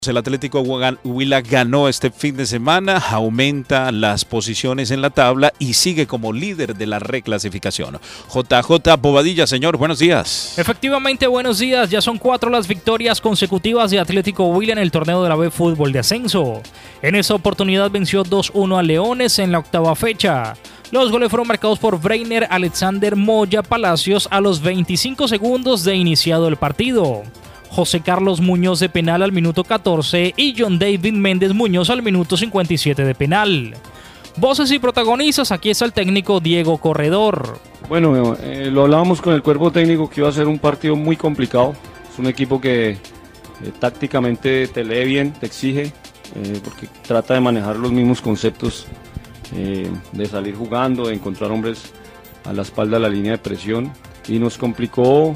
El Atlético Huila ganó este fin de semana, aumenta las posiciones en la tabla y sigue como líder de la reclasificación. JJ Bobadilla, señor, buenos días. Efectivamente, buenos días. Ya son 4 las victorias consecutivas de Atlético Huila en el torneo de la B Fútbol de Ascenso. En esta oportunidad venció 2-1 a Leones en la octava fecha. Los goles fueron marcados por Breiner Alexander Moya Palacios a los 25 segundos de iniciado el partido. José Carlos Muñoz de penal al minuto 14 y John David Méndez Muñoz al minuto 57 de penal. Voces y protagonistas, aquí está el técnico Diego Corredor. Bueno, lo hablábamos con el cuerpo técnico que iba a ser un partido muy complicado. Es un equipo que tácticamente te lee bien, te exige, porque trata de manejar los mismos conceptos, de salir jugando, de encontrar hombres a la espalda de la línea de presión. Y nos complicó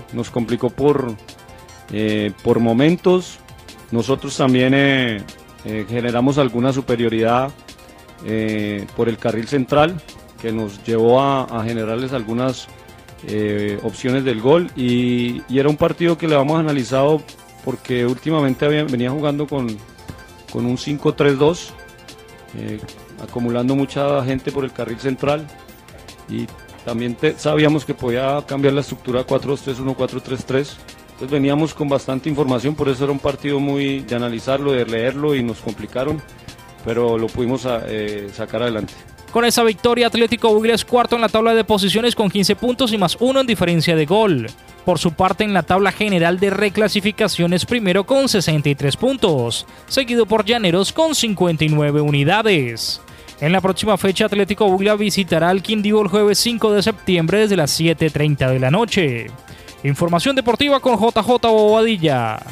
por momentos. Nosotros también generamos alguna superioridad por el carril central que nos llevó a generarles algunas opciones del gol y era un partido que le hemos analizado porque últimamente venía jugando con un 5-3-2, acumulando mucha gente por el carril central y también sabíamos que podía cambiar la estructura a 4-2-3-1, 4-3-3. Entonces veníamos con bastante información, por eso era un partido muy de analizarlo, de leerlo y nos complicaron, pero lo pudimos sacar adelante. Con esa victoria, Atlético Huila es cuarto en la tabla de posiciones con 15 puntos y más 1 en diferencia de gol. Por su parte, en la tabla general de reclasificaciones, primero con 63 puntos, seguido por Llaneros con 59 unidades. En la próxima fecha, Atlético Huila visitará al Quindío el jueves 5 de septiembre desde las 7:30 de la noche. Información deportiva con JJ Bobadilla.